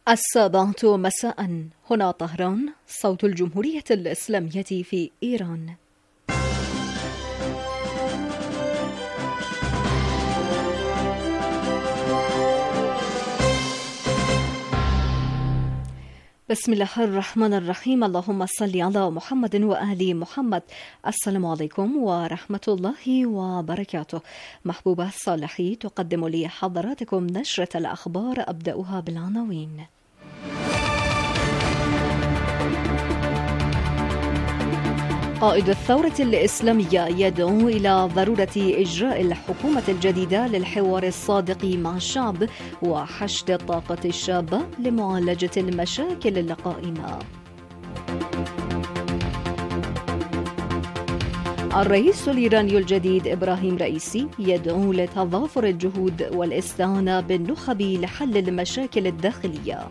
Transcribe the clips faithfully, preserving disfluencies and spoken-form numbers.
السابعة مساء، هنا طهران، صوت الجمهورية الإسلامية في إيران. بسم الله الرحمن الرحيم. اللهم صل على محمد وآل محمد. السلام عليكم ورحمة الله وبركاته. محبوبة صالحي تقدم لي حضراتكم نشرة الأخبار، أبدأها بالعناوين. قائد الثورة الإسلامية يدعو إلى ضرورة إجراء الحكومة الجديدة للحوار الصادق مع الشعب وحشد الطاقة الشابة لمعالجة المشاكل القائمة. الرئيس الإيراني الجديد إبراهيم رئيسي يدعو لتضافر الجهود والاستعانة بالنخب لحل المشاكل الداخلية.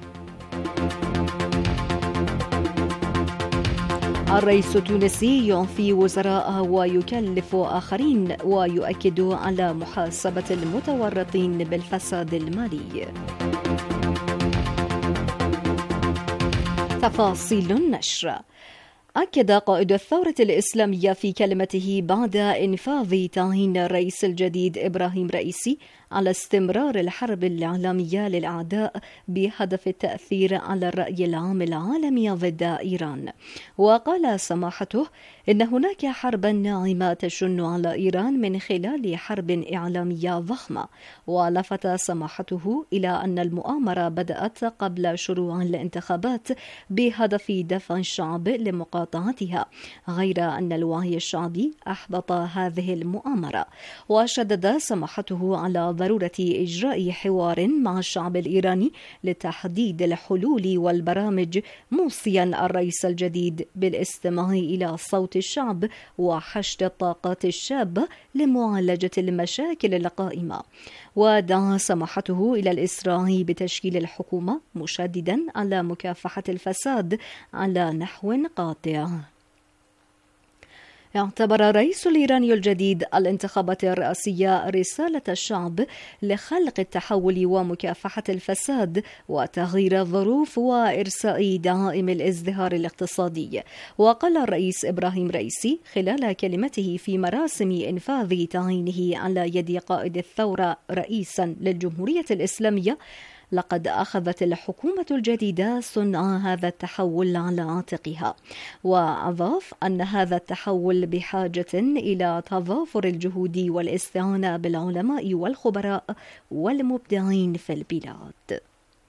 الرئيس التونسي يعفي وزراء ويكلف آخرين ويؤكد على محاسبة المتورطين بالفساد المالي. تفاصيل النشر. أكد قائد الثورة الإسلامية في كلمته بعد إنفاذ تعيين الرئيس الجديد إبراهيم رئيسي على استمرار الحرب الإعلامية للأعداء بهدف التأثير على الرأي العام العالمي ضد إيران. وقال سماحته إن هناك حربا ناعمة تشن على إيران من خلال حرب إعلامية ضخمة. ولفت سماحته إلى أن المؤامرة بدأت قبل شروع الانتخابات بهدف دفع الشعب لمقاطعتها، غير أن الوعي الشعبي أحبط هذه المؤامرة. وشدد سماحته على ضرورة إجراء حوار مع الشعب الإيراني لتحديد الحلول والبرامج، موصيا الرئيس الجديد بالاستماع إلى صوت الشعب وحشد الطاقات الشابة لمعالجة المشاكل القائمة. ودعا سماحته إلى الإسراع بتشكيل الحكومة، مشددا على مكافحة الفساد على نحو قاطع. اعتبر الرئيس الإيراني الجديد الانتخابات الرئاسية رسالة الشعب لخلق التحول ومكافحة الفساد وتغيير الظروف وإرساء دعائم الازدهار الاقتصادي. وقال الرئيس إبراهيم رئيسي خلال كلمته في مراسم إنفاذ تعيينه على يد قائد الثورة رئيسا للجمهورية الإسلامية: لقد أخذت الحكومة الجديدة صنع هذا التحول على عاتقها. وأضاف أن هذا التحول بحاجة إلى تضافر الجهود والاستعانة بالعلماء والخبراء والمبدعين في البلاد.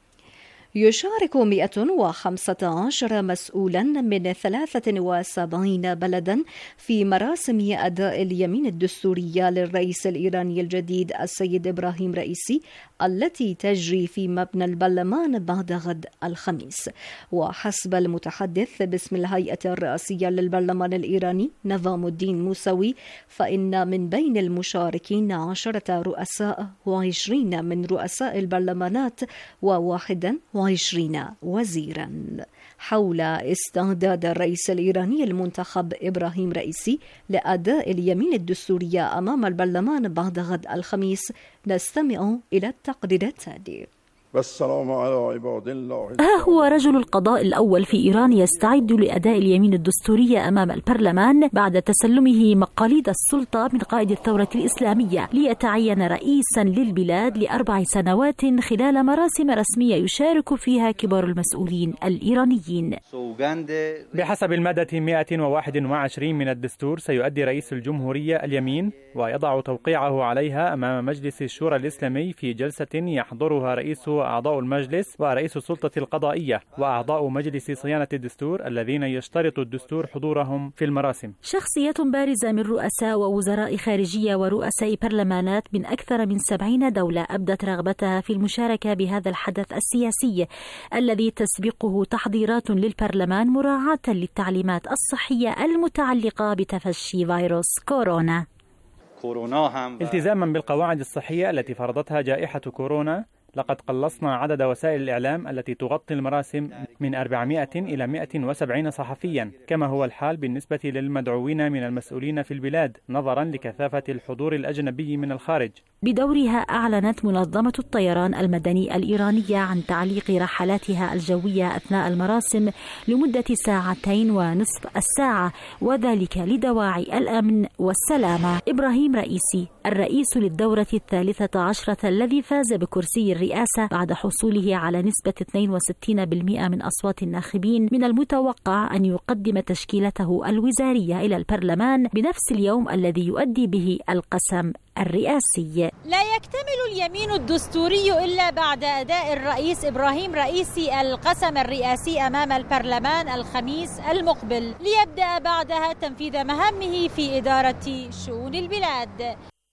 يشارك مئة وخمسة عشر مسؤولا من ثلاثة وسبعين بلدا في مراسم أداء اليمين الدستورية للرئيس الإيراني الجديد السيد إبراهيم رئيسي، التي تجري في مبنى البرلمان بعد غد الخميس. وحسب المتحدث باسم الهيئة الرئاسية للبرلمان الإيراني نظام الدين موسوي، فإن من بين المشاركين عشرة رؤساء وعشرين من رؤساء البرلمانات وواحدا وعشرين وزيرا. حول استعداد الرئيس الإيراني المنتخب إبراهيم رئيسي لأداء اليمين الدستورية أمام البرلمان بعد غد الخميس، نستمع إلى التقرير التالي. والسلام على عباد الله. ها هو رجل القضاء الأول في إيران يستعد لأداء اليمين الدستورية أمام البرلمان بعد تسلمه مقاليد السلطة من قائد الثورة الإسلامية، ليتعين رئيسا للبلاد لأربع سنوات خلال مراسم رسمية يشارك فيها كبار المسؤولين الإيرانيين. بحسب المادة مئة وواحد وعشرين من الدستور، سيؤدي رئيس الجمهورية اليمين ويضع توقيعه عليها أمام مجلس الشورى الإسلامي في جلسة يحضرها رئيس أعضاء المجلس ورئيس السلطة القضائية وأعضاء مجلس صيانة الدستور الذين يشترط الدستور حضورهم في المراسم. شخصية بارزة من رؤساء ووزراء خارجية ورؤساء برلمانات من أكثر من سبعين دولة أبدت رغبتها في المشاركة بهذا الحدث السياسي الذي تسبقه تحضيرات للبرلمان مراعاة للتعليمات الصحية المتعلقة بتفشي فيروس كورونا. التزاما بالقواعد الصحية التي فرضتها جائحة كورونا، لقد قلصنا عدد وسائل الإعلام التي تغطي المراسم من أربعمائة إلى مائة وسبعين صحفيا، كما هو الحال بالنسبة للمدعوين من المسؤولين في البلاد نظرا لكثافة الحضور الأجنبي من الخارج. بدورها أعلنت منظمة الطيران المدني الإيرانية عن تعليق رحلاتها الجوية أثناء المراسم لمدة ساعتين ونصف الساعة، وذلك لدواعي الأمن والسلامة. إبراهيم رئيسي الرئيس للدورة الثالثة عشرة الذي فاز بكرسي الرئاسة بعد حصوله على نسبة اثنين وستين بالمئة من أصوات الناخبين، من المتوقع أن يقدم تشكيلته الوزارية إلى البرلمان بنفس اليوم الذي يؤدي به القسم الرئاسي. لا يكتمل اليمين الدستوري إلا بعد أداء الرئيس إبراهيم رئيسي القسم الرئاسي أمام البرلمان الخميس المقبل، ليبدأ بعدها تنفيذ مهامه في إدارة شؤون البلاد.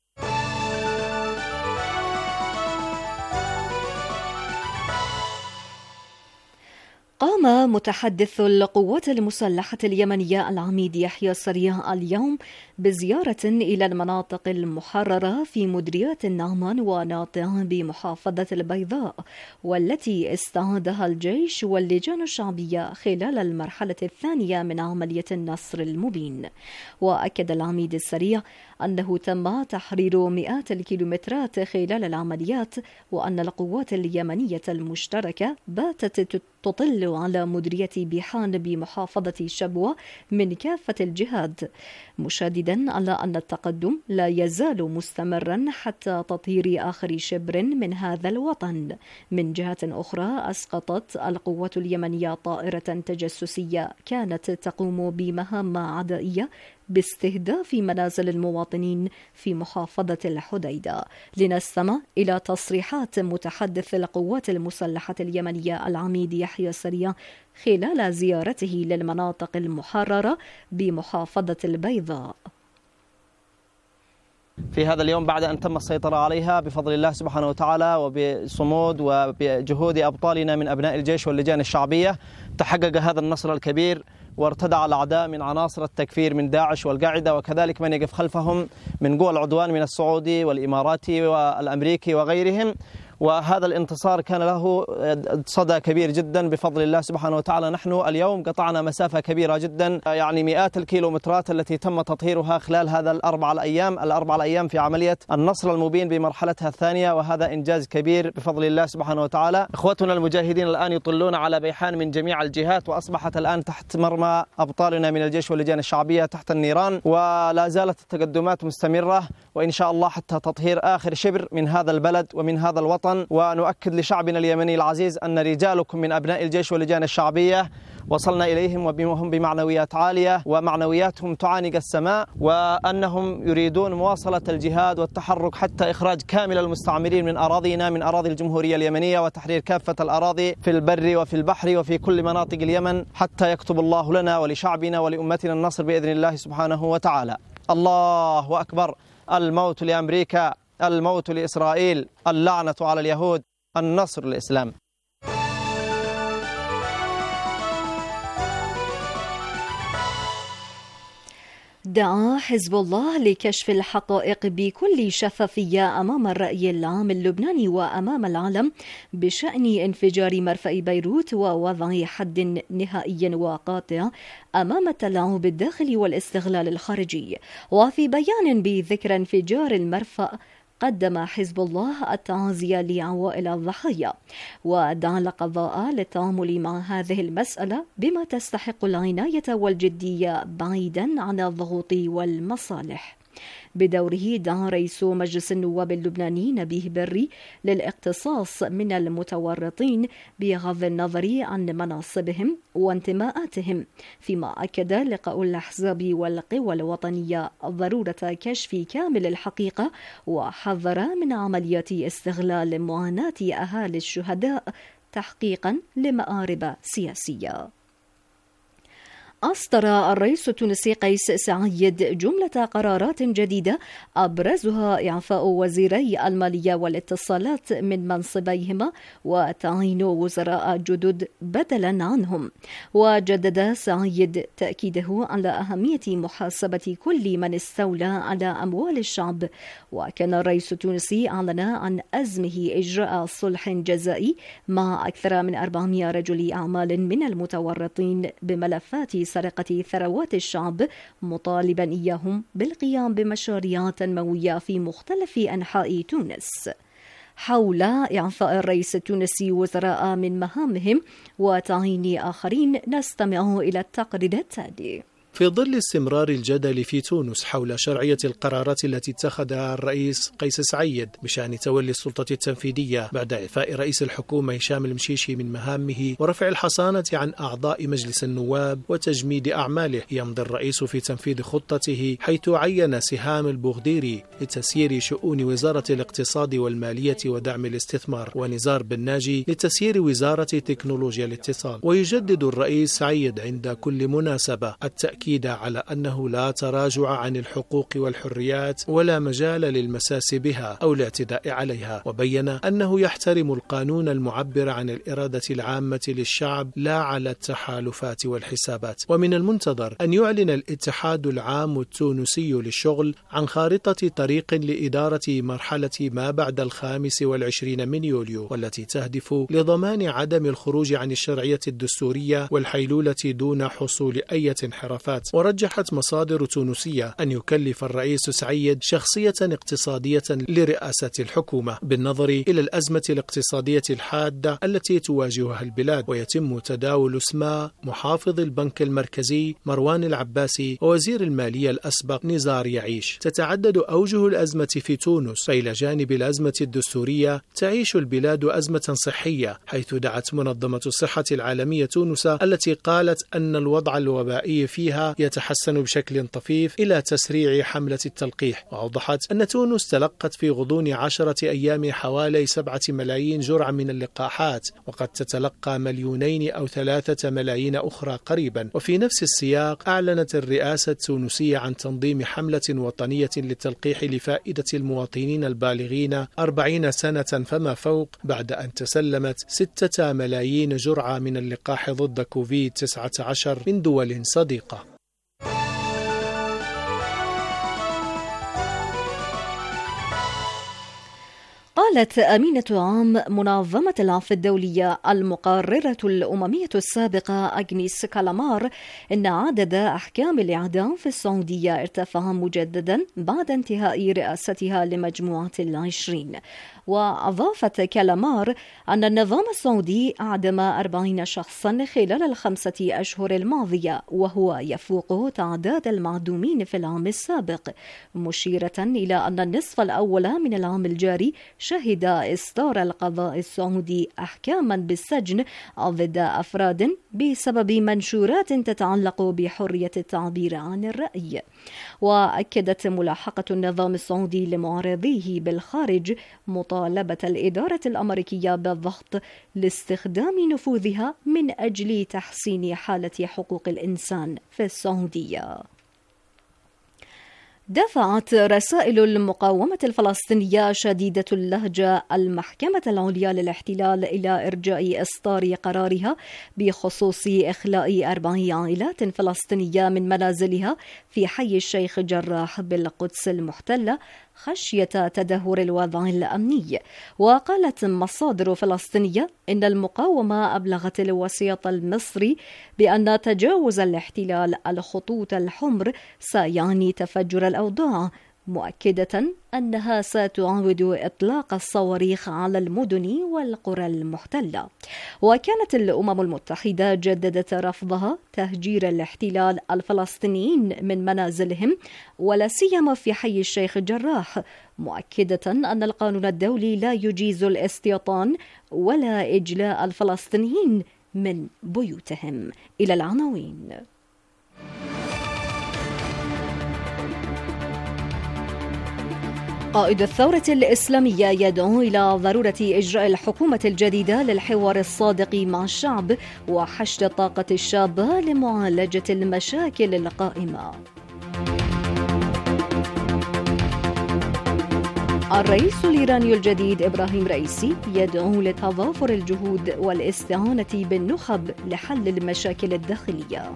قام متحدث القوات المسلحة اليمنية العميد يحيى السريع اليوم بزيارة إلى المناطق المحررة في مديريات النعمان وناطع بمحافظة البيضاء، والتي استعادها الجيش واللجان الشعبية خلال المرحلة الثانية من عملية النصر المبين. وأكد العميد السريع أنه تم تحرير مئات الكيلومترات خلال العمليات، وأن القوات اليمنية المشتركة باتت تطل على مديرية بيحان بمحافظة شبوة من كافة الجهات، مشددا على أن التقدم لا يزال مستمرا حتى تطهير آخر شبر من هذا الوطن. من جهة أخرى، أسقطت القوات اليمنية طائرة تجسسية كانت تقوم بمهام عدائية باستهداف منازل المواطنين في محافظة الحديدة. لنستمع إلى تصريحات متحدث القوات المسلحة اليمنية العميد يحيى السريع خلال زيارته للمناطق المحررة بمحافظة البيضاء. في هذا اليوم بعد أن تم السيطرة عليها بفضل الله سبحانه وتعالى وبصمود وبجهود أبطالنا من أبناء الجيش واللجان الشعبية، تحقق هذا النصر الكبير وارتدع الأعداء من عناصر التكفير من داعش والقاعدة، وكذلك من يقف خلفهم من قوى العدوان من السعودي والإماراتي والأمريكي وغيرهم. وهذا الانتصار كان له صدى كبير جدا بفضل الله سبحانه وتعالى. نحن اليوم قطعنا مسافة كبيرة جدا، يعني مئات الكيلومترات التي تم تطهيرها خلال هذا الأربع الأيام الأربع الأيام في عملية النصر المبين بمرحلتها الثانية، وهذا إنجاز كبير بفضل الله سبحانه وتعالى. إخوتنا المجاهدين الآن يطلون على بيحان من جميع الجهات، وأصبحت الآن تحت مرمى أبطالنا من الجيش واللجان الشعبية تحت النيران، ولا زالت التقدمات مستمرة، وإن شاء الله حتى تطهير آخر شبر من هذا البلد ومن هذا الوطن. ونؤكد لشعبنا اليمني العزيز أن رجالكم من أبناء الجيش واللجان الشعبية وصلنا إليهم وهم بمعنويات عالية، ومعنوياتهم تعانق السماء، وأنهم يريدون مواصلة الجهاد والتحرك حتى إخراج كامل المستعمرين من أراضينا من أراضي الجمهورية اليمنية، وتحرير كافة الأراضي في البر وفي البحر وفي كل مناطق اليمن، حتى يكتب الله لنا ولشعبنا ولأمتنا النصر بإذن الله سبحانه وتعالى. الله أكبر. الموت لأمريكا، الموت لإسرائيل، اللعنة على اليهود، النصر للإسلام. دعا حزب الله لكشف الحقائق بكل شفافية أمام الرأي العام اللبناني وأمام العالم بشأن انفجار مرفأ بيروت، ووضع حد نهائي وقاطع أمام التلاعب الداخلي والاستغلال الخارجي. وفي بيان بذكر انفجار المرفأ، قدم حزب الله التعازي لعوائل الضحايا، ودعا القضاء للتعامل مع هذه المسألة بما تستحق العناية والجدية بعيدا عن الضغوط والمصالح. بدوره دعا رئيس مجلس النواب اللبناني نبيه بري للاقتصاص من المتورطين بغض النظر عن مناصبهم وانتماءاتهم، فيما أكد لقاء الأحزاب والقوى الوطنية ضرورة كشف كامل الحقيقة، وحذر من عمليات استغلال معاناة أهالي الشهداء تحقيقا لمآرب سياسية. أصدر الرئيس التونسي قيس سعيد جملة قرارات جديدة أبرزها إعفاء وزيري المالية والاتصالات من منصبيهما وتعيين وزراء جدد بدلا عنهم. وجدد سعيد تأكيده على أهمية محاسبة كل من استولى على أموال الشعب. وكان الرئيس التونسي أعلن عن أزمه إجراء صلح جزائي مع أكثر من أربعمائة رجل أعمال من المتورطين بملفات سرقة ثروات الشعب، مطالبا إياهم بالقيام بمشاريع تنموية في مختلف أنحاء تونس. حول إعفاء الرئيس التونسي وزراء من مهامهم وتعيين آخرين نستمع إلى التقرير التالي. في ظل استمرار الجدل في تونس حول شرعية القرارات التي اتخذها الرئيس قيس سعيد بشأن تولي السلطة التنفيذية بعد إعفاء رئيس الحكومة هشام المشيشي من مهامه ورفع الحصانة عن أعضاء مجلس النواب وتجميد أعماله، يمضي الرئيس في تنفيذ خطته حيث عين سهام البوغديري لتسيير شؤون وزارة الاقتصاد والمالية ودعم الاستثمار، ونزار بن ناجي لتسيير وزارة تكنولوجيا الاتصال. ويجدد الرئيس سعيد عند كل مناسبة التأكيد على أنه لا تراجع عن الحقوق والحريات ولا مجال للمساس بها أو الاعتداء عليها، وبين أنه يحترم القانون المعبر عن الإرادة العامة للشعب لا على التحالفات والحسابات. ومن المنتظر أن يعلن الاتحاد العام التونسي للشغل عن خارطة طريق لإدارة مرحلة ما بعد الخامس والعشرين من يوليو، والتي تهدف لضمان عدم الخروج عن الشرعية الدستورية والحيلولة دون حصول أي انحرافات. ورجحت مصادر تونسية أن يكلف الرئيس سعيد شخصية اقتصادية لرئاسة الحكومة بالنظر إلى الأزمة الاقتصادية الحادة التي تواجهها البلاد، ويتم تداول اسماء محافظ البنك المركزي مروان العباسي ووزير المالية الأسبق نزار يعيش. تتعدد أوجه الأزمة في تونس، فإلى جانب الأزمة الدستورية تعيش البلاد أزمة صحية، حيث دعت منظمة الصحة العالمية تونس التي قالت أن الوضع الوبائي فيها يتحسن بشكل طفيف إلى تسريع حملة التلقيح. وأوضحت أن تونس تلقت في غضون عشرة أيام حوالي سبعة ملايين جرعة من اللقاحات، وقد تتلقى مليونين أو ثلاثة ملايين أخرى قريبا. وفي نفس السياق أعلنت الرئاسة التونسية عن تنظيم حملة وطنية للتلقيح لفائدة المواطنين البالغين أربعين سنة فما فوق، بعد أن تسلمت ستة ملايين جرعة من اللقاح ضد كوفيد تسعة عشر من دول صديقة. قالت أمينة عام منظمة العفو الدولية المقررة الأممية السابقة أغنيس كالامار إن عدد أحكام الإعدام في السعودية ارتفع مجددا بعد انتهاء رئاستها لمجموعة العشرين. وأضافت كالامار أن النظام السعودي أعدم أربعين شخصا خلال الخمسة أشهر الماضية، وهو يفوق تعداد المعدومين في العام السابق، مشيرة إلى أن النصف الأول من العام الجاري شهد إصدار القضاء السعودي أحكاما بالسجن ضد أفراد بسبب منشورات تتعلق بحرية التعبير عن الرأي. وأكدت ملاحقة النظام السعودي لمعارضيه بالخارج مطالبة الإدارة الأمريكية بالضغط لاستخدام نفوذها من أجل تحسين حالة حقوق الإنسان في السعودية. دفعت رسائل المقاومة الفلسطينية شديدة اللهجة المحكمة العليا للاحتلال إلى إرجاء إصدار قرارها بخصوص إخلاء أربع عائلات فلسطينية من منازلها في حي الشيخ جراح بالقدس المحتلة خشية تدهور الوضع الأمني. وقالت مصادر فلسطينية إن المقاومة أبلغت الوسيط المصري بأن تجاوز الاحتلال الخطوط الحمر سيعني تفجر الأوضاع، مؤكدة أنها ستعاود إطلاق الصواريخ على المدن والقرى المحتلة. وكانت الأمم المتحدة جددت رفضها تهجير الاحتلال الفلسطينيين من منازلهم ولا سيما في حي الشيخ جراح، مؤكدة أن القانون الدولي لا يجيز الاستيطان ولا إجلاء الفلسطينيين من بيوتهم. إلى العناوين. قائد الثورة الإسلامية يدعو إلى ضرورة إجراء الحكومة الجديدة للحوار الصادق مع الشعب وحشد الطاقة الشابة لمعالجة المشاكل القائمة. الرئيس الإيراني الجديد إبراهيم رئيسي يدعو لتضافر الجهود والاستعانة بالنخب لحل المشاكل الداخلية.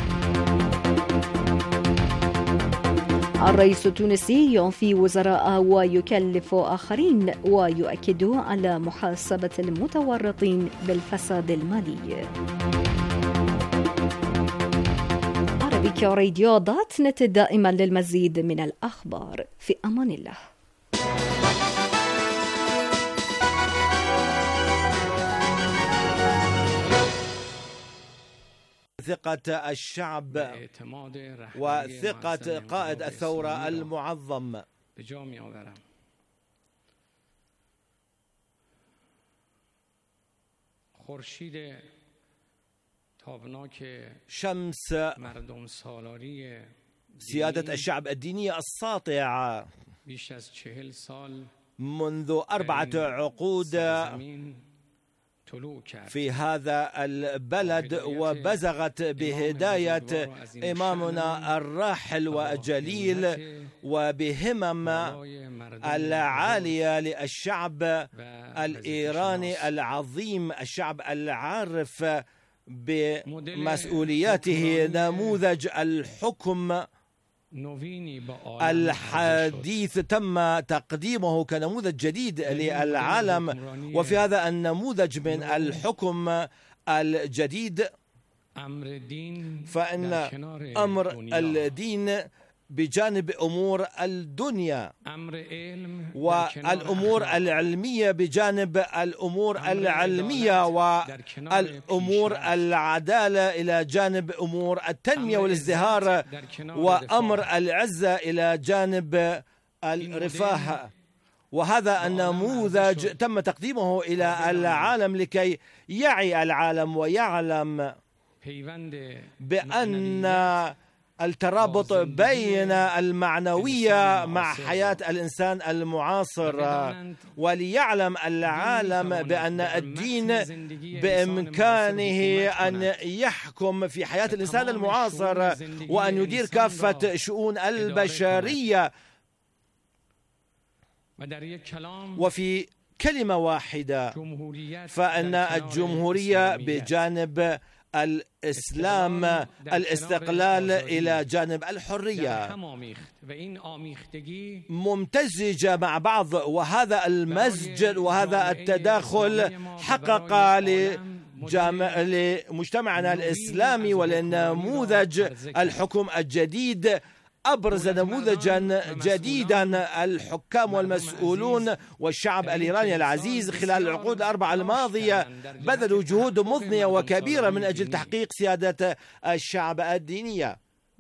الرئيس التونسي يعفي وزراء ويكلف آخرين ويؤكد على محاسبة المتورطين بالفساد المالي. عربيكا راديو دوت نت دائما للمزيد من الأخبار. في أمان الله. ثقة الشعب وثقة قائد الثورة المعظم. شمس سيادة الشعب الدينية الساطع منذ أربعة عقود في هذا البلد، وبزغت بهداية إمامنا الراحل والجليل وبهمم العالية للشعب الإيراني العظيم، الشعب العارف بمسؤولياته، نموذج الحكم الحديث تم تقديمه كنموذج جديد للعالم. وفي هذا النموذج من الحكم الجديد فإن أمر الدين بجانب أمور الدنيا، والأمور العلمية بجانب الأمور العلمية، والأمور العدالة إلى جانب أمور التنمية والازدهار، وأمر العزة إلى جانب الرفاه. وهذا النموذج تم تقديمه إلى العالم لكي يعي العالم ويعلم بأن الترابط بين المعنوية مع حياة الإنسان المعاصر، وليعلم العالم بأن الدين بإمكانه أن يحكم في حياة الإنسان المعاصر وأن يدير كافة شؤون البشرية. وفي كلمة واحدة فإن الجمهورية بجانب الإسلام الاستقلال إلى جانب الحرية ممتزجة مع بعض، وهذا المزج وهذا التداخل حقق لمجتمعنا الإسلامي ولنموذج الحكم الجديد، أبرز نموذجا جديدا الحكام والمسؤولون والشعب الإيراني العزيز خلال العقود الأربعة الماضية بذلوا جهود مضنية وكبيرة من أجل تحقيق سيادة الشعب الدينية.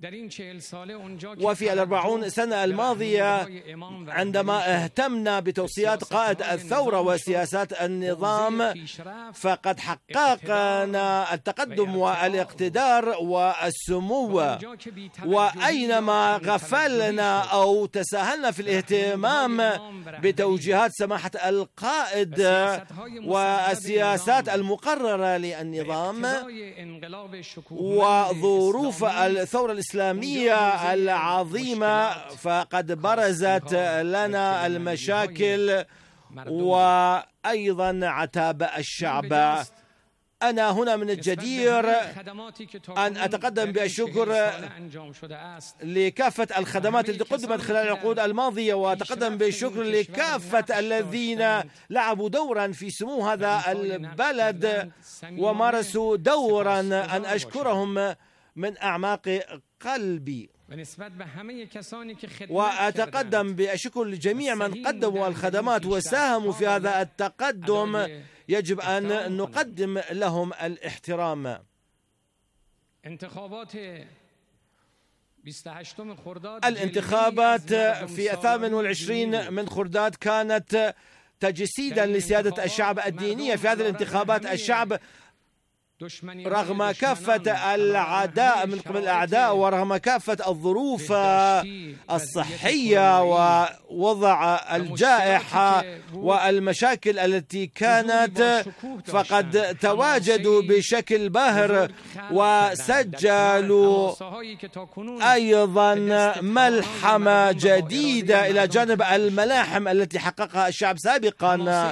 وفي الأربعون سنة الماضية عندما اهتمنا بتوصيات قائد الثورة وسياسات النظام فقد حققنا التقدم والاقتدار والسمو، وأينما غفلنا أو تساهلنا في الاهتمام بتوجيهات سماحة القائد والسياسات المقررة للنظام وظروف الثورة الإسلامية العظيمة، فقد برزت لنا المشاكل وأيضا عتاب الشعب. أنا هنا من الجدير أن أتقدم بالشكر لكافة الخدمات التي قدمت خلال العقود الماضية، وأتقدم بالشكر لكافة الذين لعبوا دورا في سمو هذا البلد ومارسوا دورا، أن أشكرهم من أعماق قلبي. وأتقدم بالشكر لجميع من قدموا الخدمات وساهموا في هذا التقدم، يجب أن نقدم لهم الاحترام. الانتخابات في الثامن والعشرين من خرداد كانت تجسيدا لسيادة الشعب الدينية. في هذه الانتخابات الشعب رغم كافة العداء من قبل الأعداء ورغم كافة الظروف الصحية ووضع الجائحة والمشاكل التي كانت، فقد تواجدوا بشكل باهر وسجلوا أيضا ملحمة جديدة إلى جانب الملاحم التي حققها الشعب سابقا،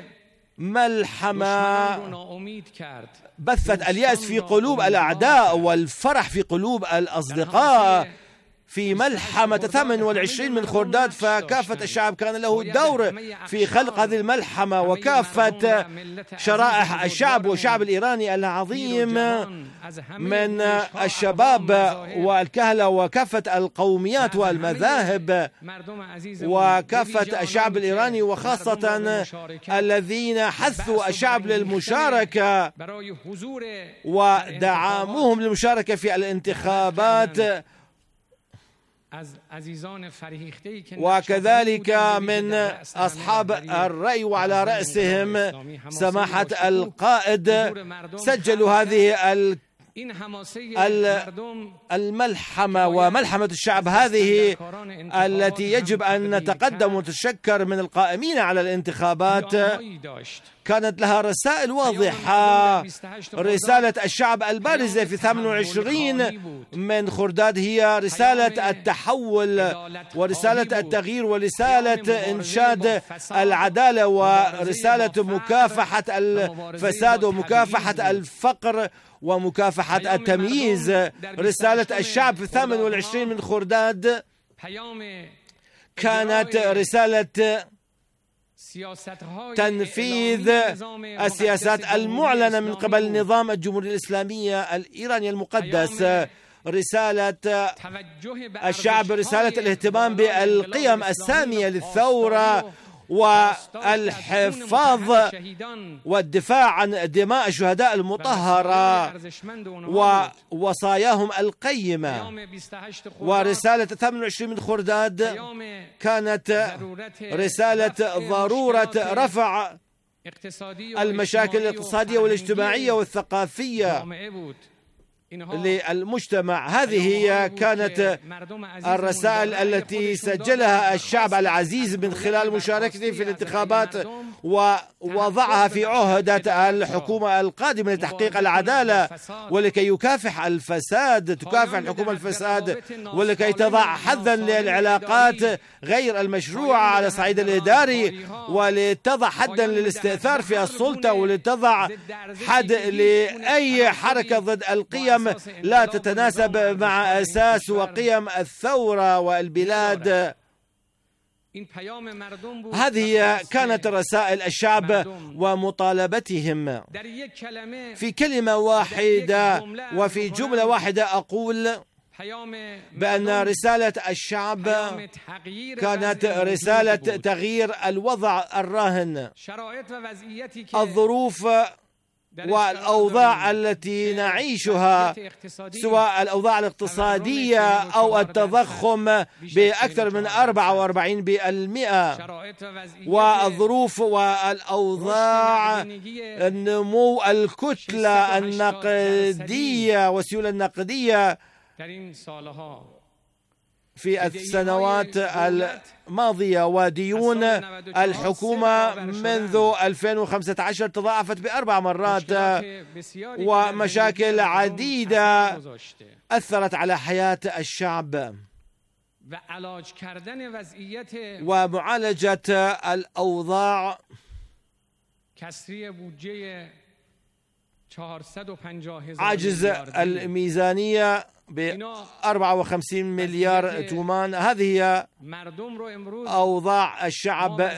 ملحمة بثت اليأس في قلوب الأعداء والفرح في قلوب الأصدقاء. في ملحمة ثمانية وعشرين من خرداد فكافة الشعب كان له دور في خلق هذه الملحمة، وكافة شرائح الشعب والشعب الإيراني العظيم من الشباب والكهنة وكافة القوميات والمذاهب وكافة الشعب الإيراني، وخاصة الذين حثوا الشعب للمشاركة ودعموهم للمشاركة في الانتخابات، وكذلك من أصحاب الرأي وعلى رأسهم سماحة القائد سجلوا هذه الملحمة وملحمة الشعب هذه التي يجب أن نتقدم وتشكر من القائمين على الانتخابات. كانت لها رسائل واضحة. رسالة الشعب البارزة في ثمانية وعشرين من خرداد هي رسالة التحول ورسالة التغيير ورسالة إنشاد العدالة ورسالة مكافحة الفساد ومكافحة الفقر ومكافحة التمييز. رسالة الشعب في ثمانية وعشرين من خرداد كانت رسالة تنفيذ السياسات المعلنة من قبل النظام الجمهوري الإسلامي الإيراني المقدس. رسالة الشعب رسالة الاهتمام بالقيم السامية للثورة والحفاظ والدفاع عن دماء الشهداء المطهرة ووصاياهم القيمة. ورسالة ثمانية وعشرين من خرداد كانت رسالة ضرورة رفع المشاكل الاقتصادية والاجتماعية والثقافية للمجتمع. هذه هي كانت الرسائل التي سجلها الشعب العزيز من خلال مشاركته في الانتخابات ووضعها في عهدة الحكومة القادمة لتحقيق العدالة ولكي يكافح الفساد تكافح الحكومة الفساد ولكي تضع حدا للعلاقات غير المشروعة على الصعيد الإداري ولتضع حدا للاستئثار في السلطة ولتضع حد لأي حركة ضد القيم لا تتناسب مع أساس وقيم الثورة والبلاد. هذه كانت رسائل الشعب ومطالبتهم. في كلمة واحدة وفي جملة واحدة أقول بأن رسالة الشعب كانت رسالة تغيير الوضع الراهن. الظروف والأوضاع التي نعيشها سواء الأوضاع الاقتصادية أو التضخم بأكثر من أربعة وأربعين بالمئة والظروف والأوضاع النمو الكتلة النقدية والسيولة النقدية في السنوات الماضية وديون الحكومة منذ ألفين وخمسة عشر تضاعفت بأربع مرات ومشاكل عديدة أثرت على حياة الشعب ومعالجة الأوضاع. عجز الميزانية ب أربعة وخمسين مليار تومان. هذه هي أوضاع الشعب،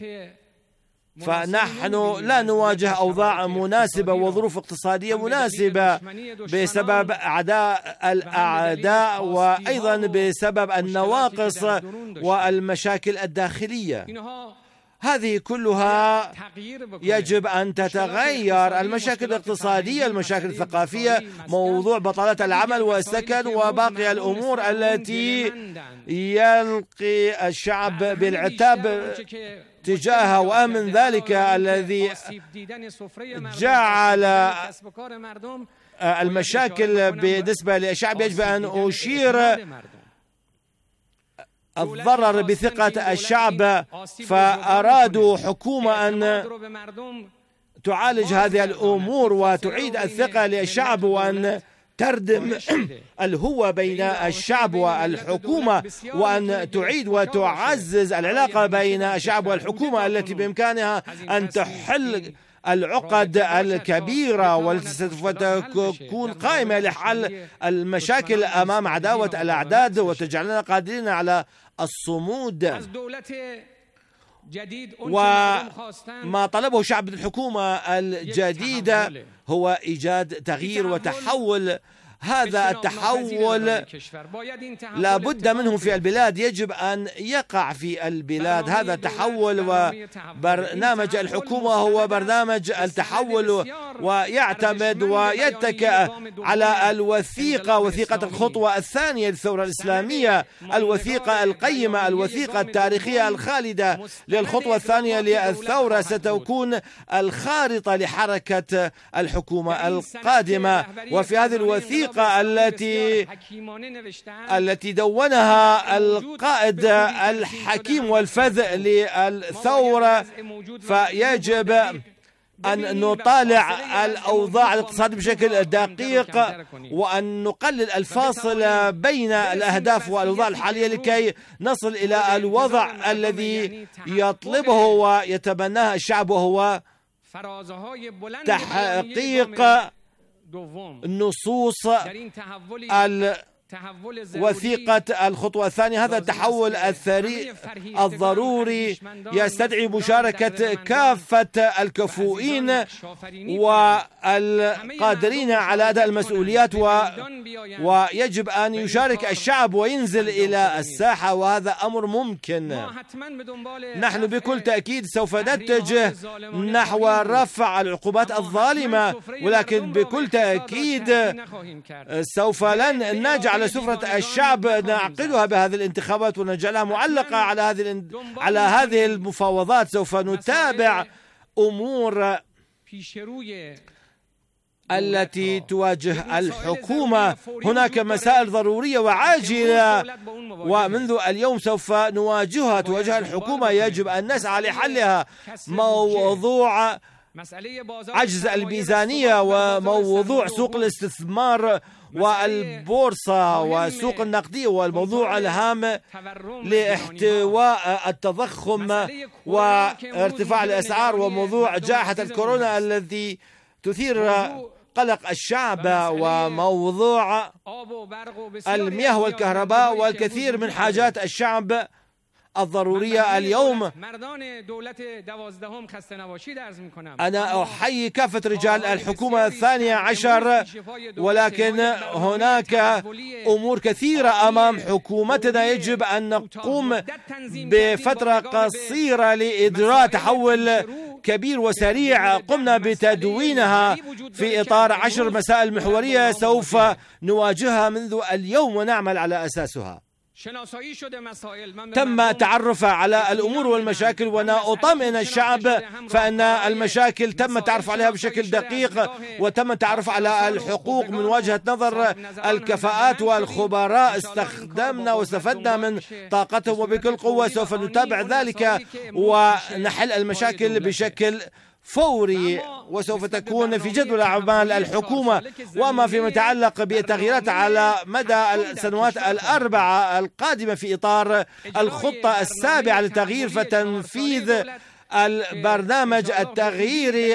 فنحن لا نواجه أوضاع مناسبة وظروف اقتصادية مناسبة بسبب أعداء الأعداء وأيضا بسبب النواقص والمشاكل الداخلية. هذه كلها يجب أن تتغير. المشاكل الاقتصادية، المشاكل الثقافية، موضوع بطالة العمل والسكن وباقي الأمور التي يلقي الشعب بالعتاب تجاهها. وأهم من ذلك الذي جعل المشاكل بالنسبة للشعب يجب أن أشير الضرر بثقة الشعب، فأرادوا حكومة أن تعالج هذه الأمور وتعيد الثقة للشعب وأن تردم الهوة بين الشعب والحكومة، وأن تعيد وتعزز العلاقة بين الشعب والحكومة التي بإمكانها أن تحل العقد الكبيرة والتي سوف تكون قائمة لحل المشاكل أمام عداوة الأعداد وتجعلنا قادرين على الصمود. وما طلبه شعب الحكومة الجديدة هو إيجاد تغيير وتحول. هذا التحول لا بد منه في البلاد، يجب أن يقع في البلاد هذا التحول، وبرنامج الحكومة هو برنامج التحول ويعتمد ويتكئ على الوثيقة، وثيقة الخطوة الثانية للثورة الإسلامية، الوثيقة القيمة، الوثيقة التاريخية الخالدة للخطوة الثانية للثورة ستكون الخارطة لحركة الحكومة القادمة. وفي هذه الوثيقة التي التي دونها القائد الحكيم والفذ للثورة، فيجب أن نطالع الأوضاع الاقتصادية بشكل دقيق وأن نقلل الفاصل بين الأهداف والأوضاع الحالية لكي نصل إلى الوضع الذي يطلبه ويتبناه الشعب، وهو تحقيق نصوص وثيقة الخطوة الثانية. هذا التحول الثري الضروري يستدعي مشاركة كافة الكفؤين والقادرين على أداء المسؤوليات، و... ويجب أن يشارك الشعب وينزل إلى الساحة، وهذا أمر ممكن. نحن بكل تأكيد سوف نتجه نحو رفع العقوبات الظالمة، ولكن بكل تأكيد سوف لن نجعل على سفرة الشعب نعقدها بهذه الانتخابات ونجعلها معلقة على هذه على هذه المفاوضات. سوف نتابع أمور التي تواجه الحكومة. هناك مسائل ضرورية وعاجلة ومنذ اليوم سوف نواجهها، تواجه الحكومة، يجب أن نسعى لحلها. موضوع عجز الميزانية وموضوع سوق الاستثمار والبورصة وسوق النقدية والموضوع الهام لاحتواء التضخم وارتفاع الأسعار وموضوع جائحة الكورونا الذي تثير قلق الشعب وموضوع المياه والكهرباء والكثير من حاجات الشعب الضرورية اليوم. أنا أحيي كافة رجال الحكومة الثانية عشر، ولكن هناك أمور كثيرة أمام حكومتنا يجب أن نقوم بفترة قصيرة لإجراء تحول كبير وسريع. قمنا بتدوينها في إطار عشر مسائل محورية سوف نواجهها منذ اليوم ونعمل على أساسها. تم تعرف على الأمور والمشاكل، وأنا أطمئن الشعب فإن المشاكل تم تعرف عليها بشكل دقيق، وتم تعرف على الحقوق من وجهة نظر الكفاءات والخبراء. استخدمنا واستفدنا من طاقتهم وبكل قوة. سوف نتابع ذلك ونحل المشاكل بشكل فوري، وسوف تكون في جدول أعمال الحكومة. وما فيما يتعلق بالتغييرات على مدى السنوات الأربعة القادمة في إطار الخطة السابعة للتغيير، فتنفيذ البرنامج التغييري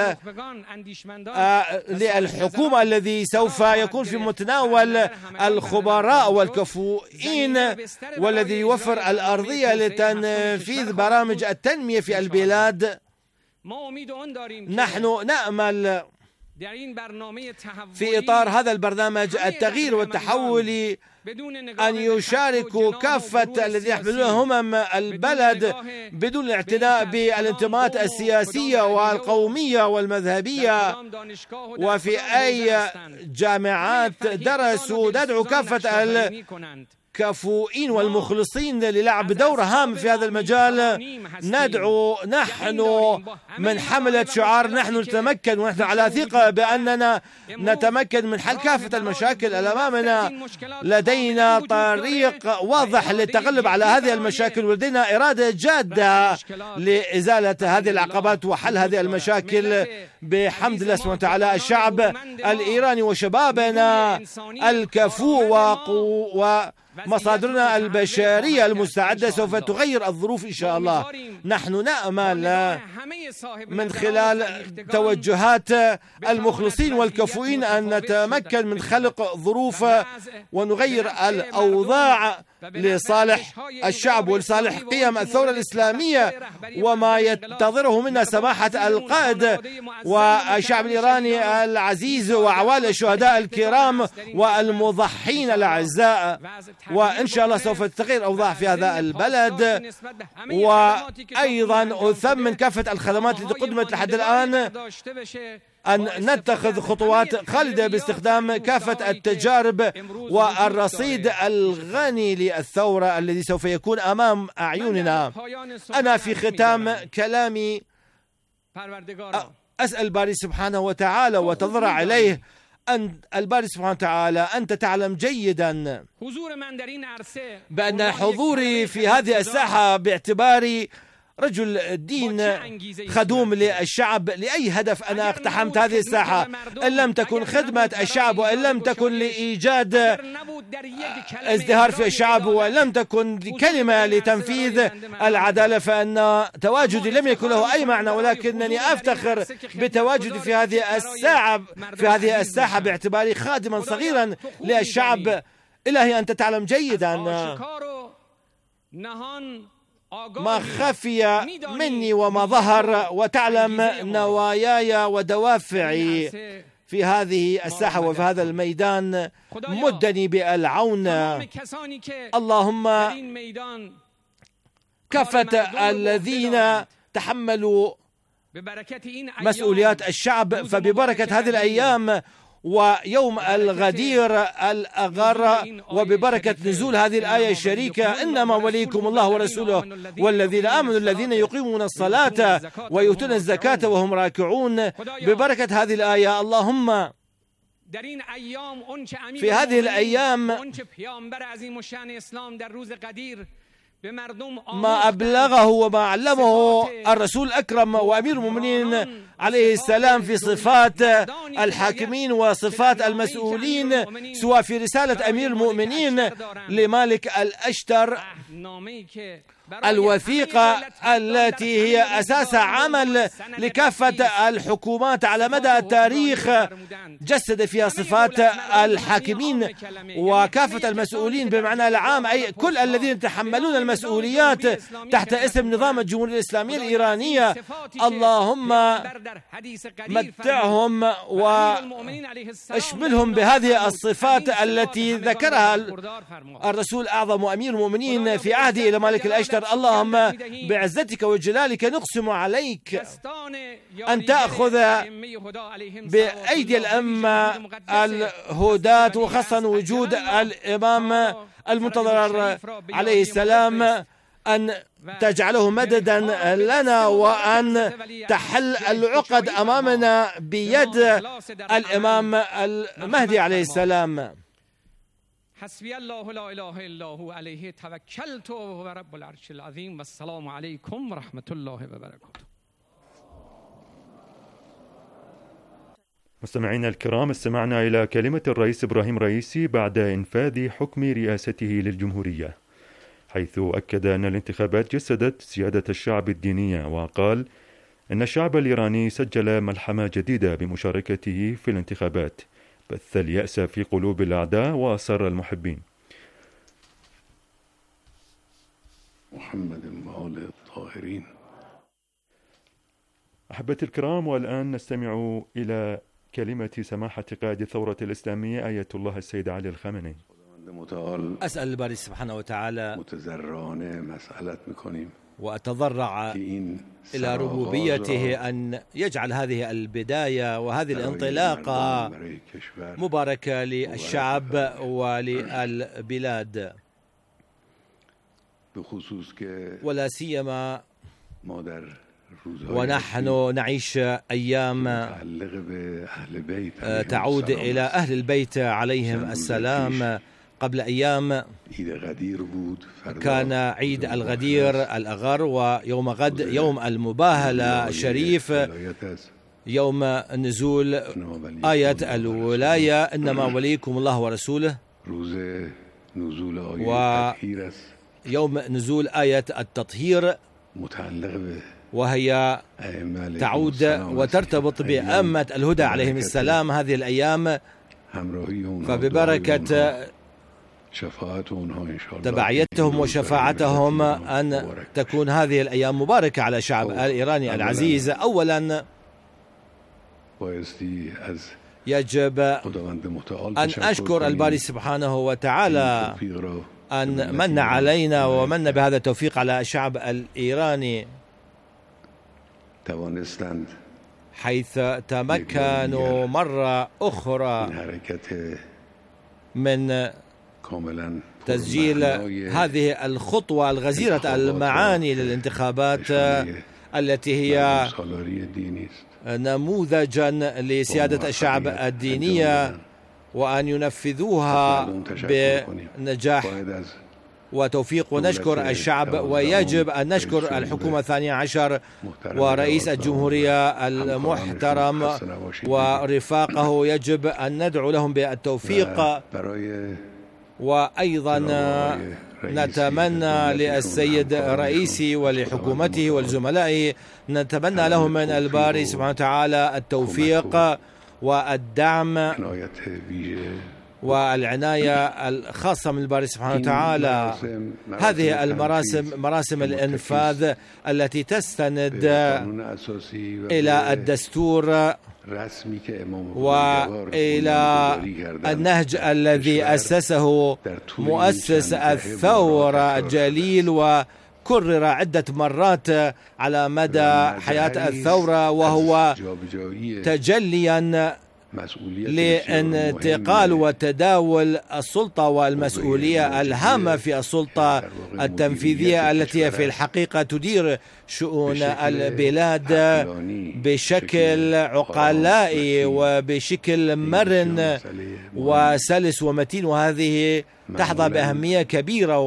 للحكومة الذي سوف يكون في متناول الخبراء والكفؤين، والذي يوفر الأرضية لتنفيذ برامج التنمية في البلاد. نحن نأمل في إطار هذا البرنامج التغيير والتحول أن يشاركوا كافة الذين يحملون همم البلد بدون الاعتناء بالانتماءات السياسية والقومية والمذهبية، وفي أي جامعات درسوا. ندعو كافة الكفؤين والمخلصين للعب دور هام في هذا المجال. ندعو نحن من حملة شعار نحن نتمكن، ونحن على ثقة بأننا نتمكن من حل كافة المشاكل الأمامنا. لدينا طريق واضح للتغلب على هذه المشاكل، ولدينا إرادة جادة لإزالة هذه العقبات وحل هذه المشاكل بحمد الله سبحانه وتعالى. الشعب الإيراني وشبابنا الكفؤ و مصادرنا البشرية المستعدة سوف تغير الظروف إن شاء الله. نحن نأمل من خلال توجهات المخلصين والكفؤين أن نتمكن من خلق ظروف ونغير الأوضاع لصالح الشعب ولصالح قيم الثورة الإسلامية وما ينتظره منا سماحة القائد والشعب الإيراني العزيز وعوائل الشهداء الكرام والمضحين الأعزاء. وإن شاء الله سوف تتغير الأوضاع في هذا البلد. وأيضا أثمن كافة الخدمات التي قدمت لحد الآن، أن نتخذ خطوات خالدة باستخدام كافة التجارب والرصيد الغني للثورة الذي سوف يكون أمام أعيننا. أنا في ختام كلامي أسأل الباري سبحانه وتعالى وتضرع عليه أن الباري سبحانه وتعالى أنت تعلم جيدا بأن حضوري في هذه الساحة باعتباري رجل دين خدوم للشعب لأي هدف أنا اقتحمت هذه الساحة، إن لم تكن خدمة الشعب وإن لم تكن لإيجاد ازدهار في الشعب وإن لم تكن كلمة لتنفيذ العدالة، فإن تواجدي لم يكن له أي معنى. ولكنني أفتخر بتواجدي في هذه الساعة في هذه الساحة باعتباري خادما صغيرا للشعب. إلهي أنت تعلم جيدا ما خفي مني وما ظهر، وتعلم نواياي ودوافعي في هذه الساحة وفي هذا الميدان. مدني بالعون اللهم. كافة الذين تحملوا مسؤوليات الشعب، فببركة هذه الأيام ويوم الغدير الأغر وببركة نزول هذه الآية الشريكة إنما وليكم الله ورسوله والذين آمنوا الذين يقيمون الصلاة ويؤتون الزكاة وهم راكعون. ببركة هذه الآية اللهم في هذه الأيام ما أبلغه وما علمه الرسول الأكرم وأمير المؤمنين عليه السلام في صفات الحاكمين وصفات المسؤولين، سواء في رسالة أمير المؤمنين لمالك الأشتر الوثيقة التي هي أساس عمل لكافة الحكومات على مدى التاريخ، جسد فيها صفات الحاكمين وكافة المسؤولين بمعنى العام، أي كل الذين يتحملون المسؤوليات تحت اسم نظام الجمهورية الإسلامية الإيرانية. اللهم متعهم واشملهم بهذه الصفات التي ذكرها الرسول الأعظم وأمير المؤمنين في عهده إلى مالك الأشتر. اللهم بعزتك وجلالك نقسم عليك أن تأخذ بأيدي الأمة الهداة، وخاصة وجود الإمام المنتظر عليه السلام، أن تجعله مددا لنا وأن تحل العقد أمامنا بيد الإمام المهدي عليه السلام. حسبي الله لا إله إلا هو عليه توكلت وهو رب العرش العظيم. والسلام عليكم ورحمة الله وبركاته. مستمعينا الكرام، استمعنا إلى كلمة الرئيس إبراهيم رئيسي بعد إنفاذ حكم رئاسته للجمهورية، حيث أكد أن الانتخابات جسدت سيادة الشعب الدينية، وقال أن الشعب الإيراني سجل ملحمة جديدة بمشاركته في الانتخابات، بث اليأس في قلوب الأعداء وأسر المحبين. محمد وآله الطاهرين. أحبتي الكرام، والآن نستمع إلى كلمة سماحة قائد الثورة الإسلامية آية الله السيد علي الخامنئي. أسأل الباري سبحانه وتعالى متزرعانه مسألت میکنیم وأتضرع إلى ربوبيته أن يجعل هذه البداية وهذه الانطلاقة مباركة للشعب وللبلاد، ولا سيما ونحن نعيش أيام تعود إلى أهل البيت عليهم السلام. قبل أيام كان عيد الغدير الأغر، ويوم غد يوم المباهلة الشريف، يوم نزول آية الولاية إنما وليكم الله ورسوله، ويوم نزول آية التطهير، وهي تعود وترتبط بأمة الهدى عليهم السلام هذه الأيام. فببركة تبعيتهم وشفاعتهم أن تكون هذه الأيام مباركة على الشعب الإيراني العزيز. أولا يجب أن أشكر الباري سبحانه وتعالى أن من علينا ومن بهذا التوفيق على الشعب الإيراني، حيث تمكنوا مرة أخرى من تسجيل هذه الخطوة الغزيرة المعاني للانتخابات التي هي نموذجا لسيادة الشعب الدينية، وأن ينفذوها بنجاح وتوفيق. ونشكر الشعب، ويجب أن نشكر الحكومة الثانية عشر ورئيس الجمهورية المحترم ورفاقه، يجب أن ندعو لهم بالتوفيق. وأيضا نتمنى للسيد رئيسي ولحكومته والزملاء، نتمنى لهم من الباري سبحانه وتعالى التوفيق والدعم والعناية الخاصة من الباري سبحانه وتعالى. هذه المراسم مراسم الإنفاذ التي تستند إلى الدستور وإلى النهج الذي أسسه مؤسس الثورة الجليل، وكرر عدة مرات على مدى حياة الثورة، وهو تجليا لانتقال وتداول السلطة والمسؤولية الهامة في السلطة التنفيذية التي في الحقيقة تدير شؤون البلاد بشكل عقلائي وبشكل مرن وسلس ومتين، وهذه تحظى بأهمية كبيرة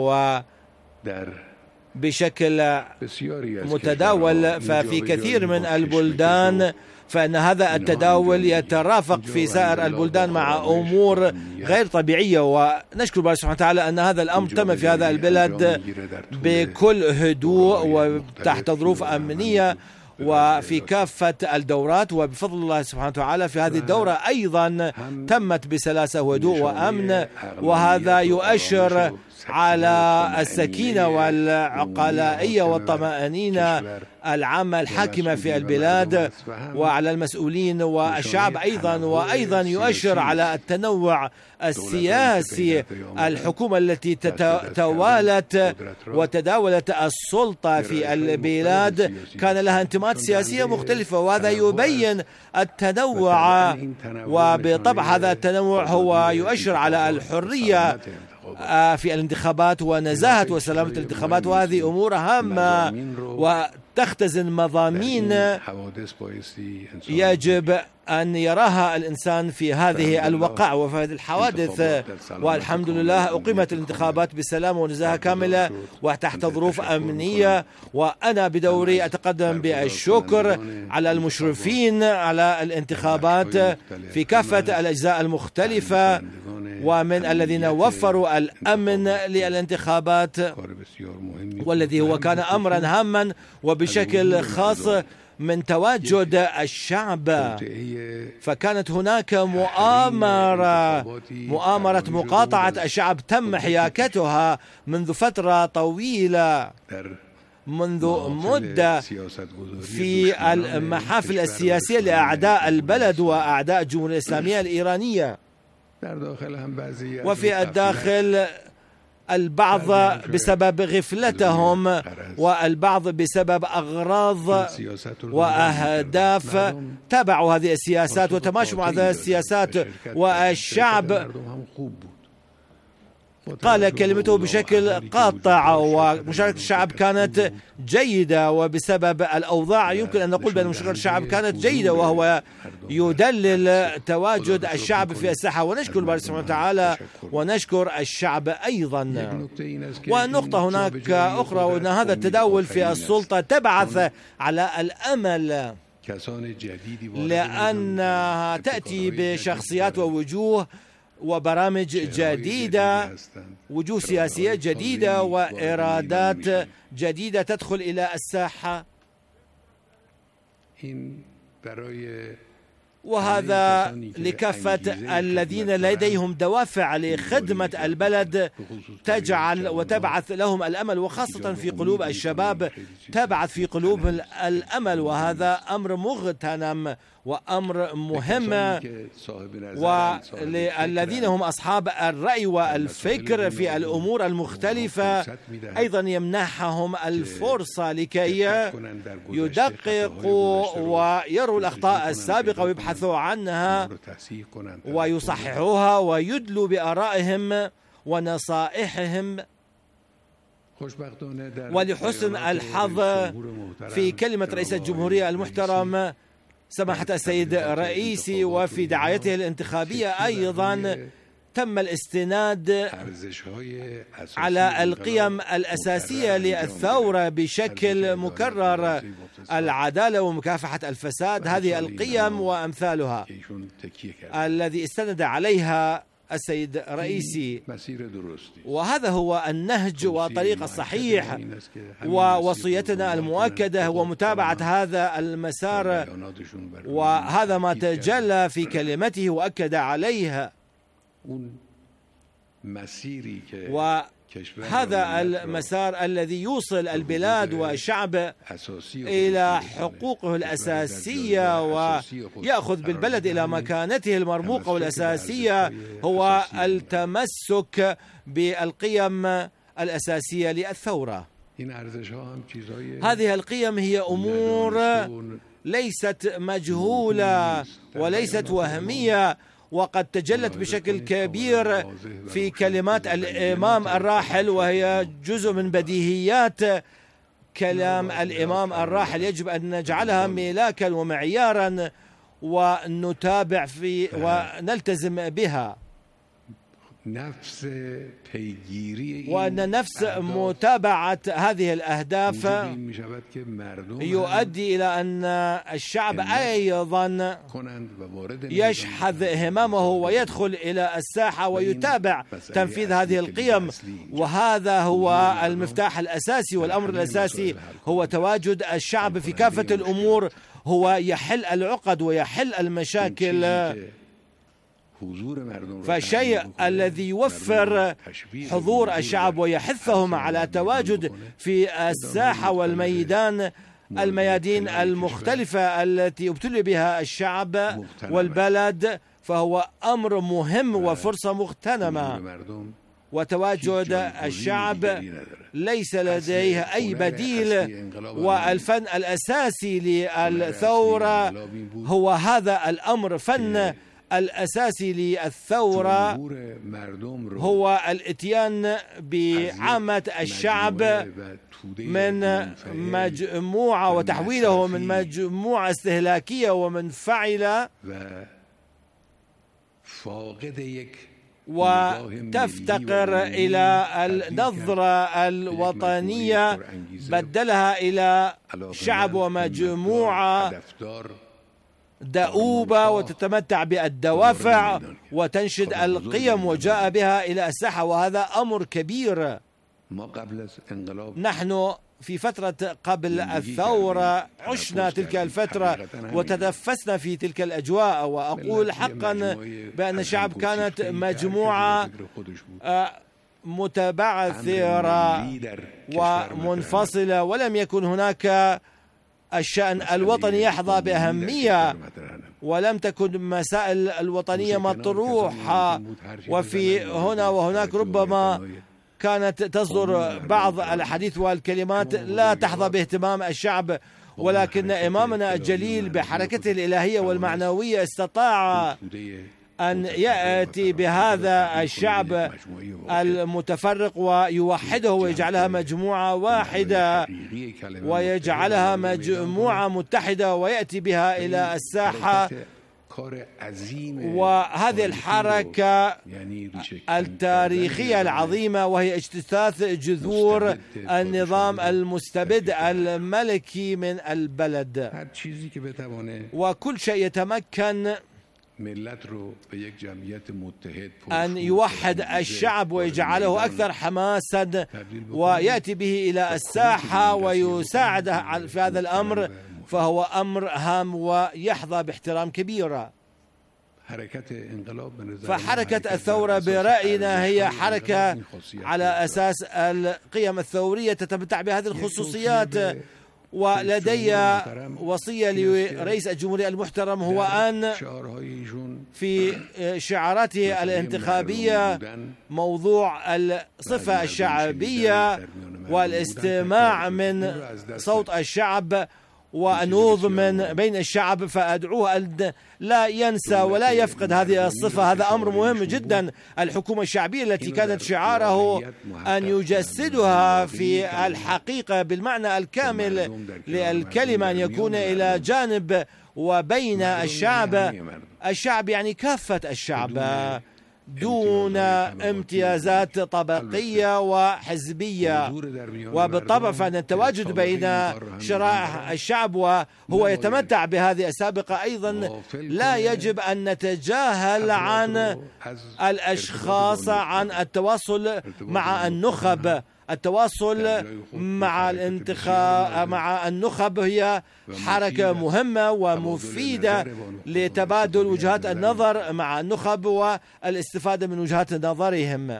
وبشكل متداول. ففي كثير من البلدان فإن هذا التداول يترافق في سائر البلدان مع أمور غير طبيعية، ونشكر الله سبحانه وتعالى أن هذا الأمر تم في هذا البلد بكل هدوء وتحت ظروف أمنية وفي كافة الدورات. وبفضل الله سبحانه وتعالى في هذه الدورة أيضا تمت بسلاسة وهدوء وأمن، وهذا يؤشر على السكينة والعقلائية والطمأنينة العامة الحاكمة في البلاد وعلى المسؤولين والشعب أيضا، وأيضا يؤشر على التنوع السياسي. الحكومة التي توالت وتداولت السلطة في البلاد كان لها انتماءات سياسية مختلفة، وهذا يبين التنوع، وبطبع هذا التنوع هو يؤشر على الحرية في الانتخابات ونزاهة وسلامة الانتخابات، وهذه أمور هامة وتختزن مضامين يجب أن يراها الإنسان في هذه الوقائع وفي هذه الحوادث. والحمد لله أقيمت الانتخابات بسلام ونزاهة كاملة وتحت ظروف أمنية، وأنا بدوري أتقدم بالشكر على المشرفين على الانتخابات في كافة الأجزاء المختلفة ومن الذين وفروا الأمن للانتخابات، والذي هو كان أمرا هاما، وبشكل خاص من تواجد الشعب. فكانت هناك مؤامرة مؤامرة مقاطعة الشعب تم حياكتها منذ فترة طويلة، منذ مدة في المحافل السياسية لأعداء البلد وأعداء الجمهورية الإسلامية الإيرانية، وفي الداخل البعض بسبب غفلتهم والبعض بسبب أغراض وأهداف تابعوا هذه السياسات وتماشوا مع هذه السياسات، والشعب قال كلمته بشكل قاطع ومشاركة الشعب كانت جيدة، وبسبب الأوضاع يمكن أن نقول بأن مشاركة الشعب كانت جيدة، وهو يدلل تواجد الشعب في الساحة. ونشكر الله سبحانه وتعالى ونشكر الشعب أيضا. والنقطة هناك أخرى، وأن هذا التداول في السلطة تبعث على الأمل، لأنها تأتي بشخصيات ووجوه وبرامج جديدة، وجوه سياسية جديدة وإرادات جديدة تدخل إلى الساحة، وهذا لكافة الذين لديهم دوافع لخدمة البلد تجعل وتبعث لهم الأمل، وخاصة في قلوب الشباب تبعث في قلوبهم الأمل، وهذا أمر مغتنم وأمر مهم. وللذين هم أصحاب الرأي والفكر في الأمور المختلفة أيضا يمنحهم الفرصة لكي يدققوا ويروا الأخطاء السابقة ويبحثوا عنها ويصححوها ويدلوا بآرائهم ونصائحهم. ولحسن الحظ في كلمة رئيس الجمهورية المحترم سماحة السيد رئيسي وفي دعايته الانتخابية أيضا تم الاستناد على القيم الأساسية للثورة بشكل مكرر، العدالة ومكافحة الفساد، هذه القيم وأمثالها الذي استند عليها السيد رئيسي، وهذا هو النهج والطريق الصحيح. ووصيتنا المؤكدة هو متابعة هذا المسار، وهذا ما تجلى في كلمته وأكد عليها. وهذا المسار الذي يوصل البلاد والشعب إلى حقوقه الأساسية ويأخذ بالبلد إلى مكانته المرموقة والأساسية هو التمسك بالقيم الأساسية للثورة. هذه القيم هي أمور ليست مجهولة وليست وهمية، وقد تجلت بشكل كبير في كلمات الإمام الراحل، وهي جزء من بديهيات كلام الإمام الراحل يجب أن نجعلها ملاكا ومعيارا ونتابع في ونلتزم بها، وأن نفس متابعة هذه الأهداف يؤدي إلى أن الشعب أيضا يشحذ همامه ويدخل إلى الساحة ويتابع تنفيذ هذه القيم. وهذا هو المفتاح الأساسي، والأمر الأساسي هو تواجد الشعب في كافة الأمور، هو يحل العقد ويحل المشاكل. فالشيء الذي يوفر حضور الشعب ويحثهم على تواجد في الساحة والميدان الميادين المختلفة التي ابتلي بها الشعب والبلد، فهو أمر مهم وفرصة مغتنمة. وتواجد الشعب ليس لديه أي بديل، والفن الأساسي للثورة هو هذا الأمر. فن الأساسي للثورة هو الاتيان بعامة الشعب من مجموعة وتحويله من مجموعة استهلاكية ومنفعلة وتفتقر إلى النظرة الوطنية، بدلها إلى شعب ومجموعة دؤوبة وتتمتع بالدوافع وتنشد القيم وجاء بها إلى الساحة، وهذا أمر كبير. نحن في فترة قبل الثورة عشنا تلك الفترة وتنفسنا في تلك الأجواء، وأقول حقا بأن الشعب كانت مجموعة متبعثرة ومنفصلة، ولم يكن هناك الشأن الوطني يحظى بأهمية، ولم تكن مسائل الوطنية مطروحة، وفي هنا وهناك ربما كانت تصدر بعض الحديث والكلمات لا تحظى باهتمام الشعب، ولكن إمامنا الجليل بحركته الإلهية والمعنوية استطاع أن يأتي بهذا الشعب المتفرق ويوحده ويجعلها مجموعة واحدة ويجعلها مجموعة متحدة ويأتي بها إلى الساحة. وهذه الحركة التاريخية العظيمة وهي اجتثاث جذور النظام المستبد الملكي من البلد، وكل شيء يتمكن أن يوحد الشعب ويجعله أكثر حماسا ويأتي به إلى الساحة ويساعده في هذا الأمر، فهو أمر هام ويحظى باحترام كبير. فحركة الثورة برأينا هي حركة على أساس القيم الثورية تتمتع بهذه الخصوصيات. ولدي وصية لرئيس الجمهورية المحترم هو أن في شعاراته الانتخابية موضوع الصفة الشعبية والاستماع من صوت الشعب ونوض من بين الشعب، فأدعوه أن لا ينسى ولا يفقد هذه الصفة. هذا أمر مهم جدا. الحكومة الشعبية التي كانت شعاره أن يجسدها في الحقيقة بالمعنى الكامل للكلمة، أن يكون إلى جانب وبين الشعب. الشعب يعني كافة الشعب دون امتيازات طبقية وحزبية، وبالطبع فإن التواجد بين شرائح الشعب وهو يتمتع بهذه السابقة أيضا لا يجب أن نتجاهل عن الأشخاص، عن التواصل مع النخب. التواصل مع الانتخاب مع النخب هي حركة مهمة ومفيدة لتبادل وجهات النظر مع النخب والاستفادة من وجهات نظرهم.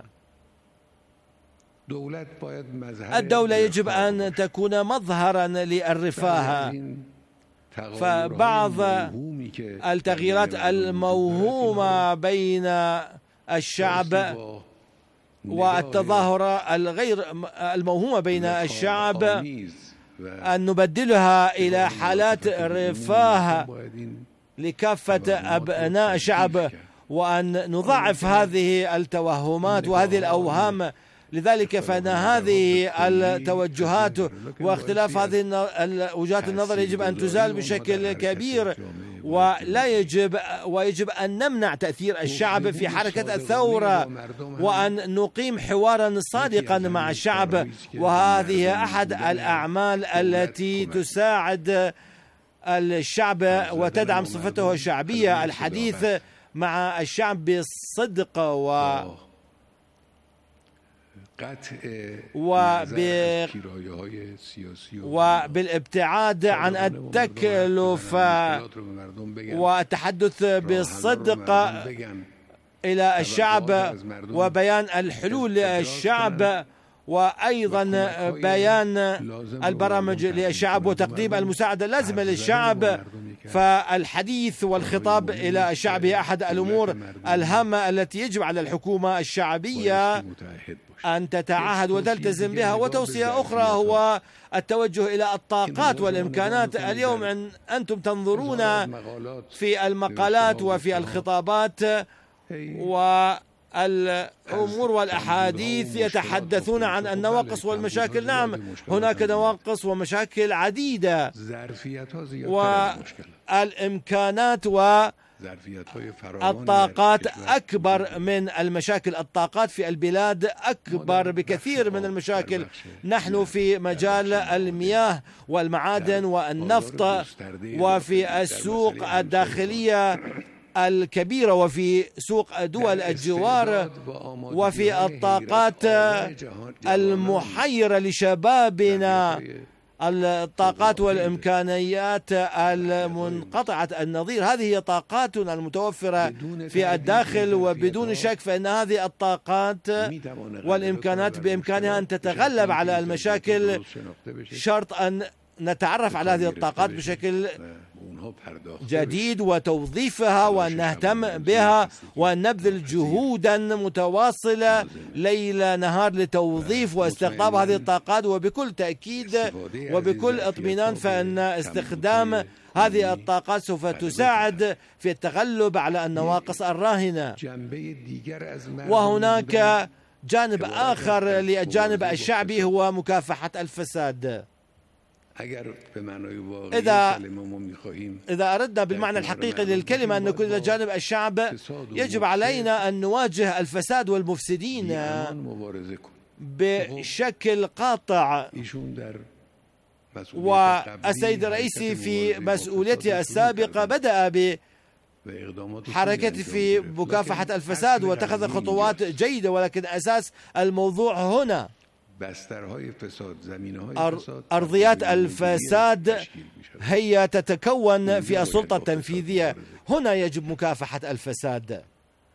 الدولة يجب أن تكون مظهرا للرفاه، فبعض التغييرات الموهومة بين الشعب والتظاهرة الغير الموهومة بين الشعب أن نبدلها إلى حالات رفاه لكافة أبناء الشعب، وأن نضاعف هذه التوهمات وهذه الأوهام. لذلك فإن هذه التوجهات واختلاف هذه وجهات النظر يجب أن تزال بشكل كبير، ولا يجب ويجب أن نمنع تأثير الشعب في حركة الثورة، وأن نقيم حوارا صادقا مع الشعب. وهذه أحد الأعمال التي تساعد الشعب وتدعم صفته الشعبية. الحديث مع الشعب بصدق و وبالابتعاد عن التكلف والتحدث بالصدق إلى الشعب وبيان الحلول للشعب، وأيضا بيان البرامج للشعب وتقديم المساعدة اللازمة للشعب. فالحديث والخطاب إلى الشعب هي أحد الأمور الهامة التي يجب على الحكومة الشعبية أن تتعهد وتلتزم بها. وتوصية أخرى هو التوجه إلى الطاقات والإمكانات. اليوم أنتم تنظرون في المقالات وفي الخطابات والأمور والأحاديث يتحدثون عن النواقص والمشاكل. نعم، هناك نواقص ومشاكل عديدة، والإمكانات و الطاقات أكبر من المشاكل. الطاقات في البلاد أكبر بكثير من المشاكل. نحن في مجال المياه والمعادن والنفط وفي السوق الداخلية الكبيرة وفي سوق دول الجوار وفي الطاقات المحيرة لشبابنا الطاقات والإمكانيات المنقطعة النظير. هذه هي طاقاتنا المتوفرة في الداخل، وبدون شك فإن هذه الطاقات والإمكانات بإمكانها أن تتغلب على المشاكل، شرط أن نتعرف على هذه الطاقات بشكل جديد وتوظيفها، وأن نهتم بها، وأن نبذل جهودا متواصلة ليل نهار لتوظيف واستقطاب هذه الطاقات. وبكل تأكيد وبكل اطمئنان فإن استخدام هذه الطاقات سوف تساعد في التغلب على النواقص الراهنة. وهناك جانب آخر للجانب الشعبي هو مكافحة الفساد. إذا إذا أردنا بالمعنى الحقيقي للكلمة أن نكون إلى جانب الشعب، يجب علينا أن نواجه الفساد والمفسدين بشكل قاطع. والسيد الرئيسي في مسؤوليته السابقة بدأ بحركته في مكافحة الفساد واتخذ خطوات جيدة، ولكن أساس الموضوع هنا أرضيات الفساد هي تتكون في السلطة التنفيذية. هنا يجب مكافحة الفساد.